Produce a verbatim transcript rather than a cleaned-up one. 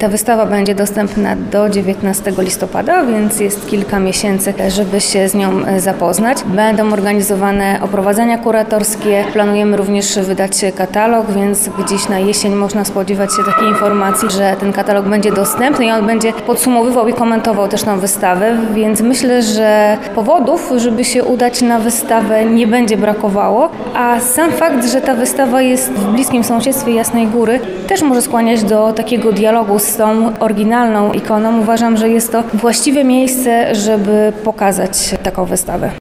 Ta wystawa będzie dostępna do dziewiętnastego listopada, więc jest kilka miesięcy, żeby się z nią zapoznać. Będą organizowane oprowadzenia kuratorskie. Planujemy również wydać katalog, więc gdzieś na jesień można spodziewać się takiej informacji, że ten katalog będzie dostępny i on będzie podsumowywał i komentował też tą wystawę, więc myślę, że powodów, żeby się udać na wystawę nie będzie brakowało, a sam fakt, że ta wystawa jest w bliskim sąsiedztwie Jasnej Góry, też może skłaniać do takiego dialogu z tą oryginalną ikoną. Uważam, że jest to właściwe miejsce, żeby pokazać taką wystawę.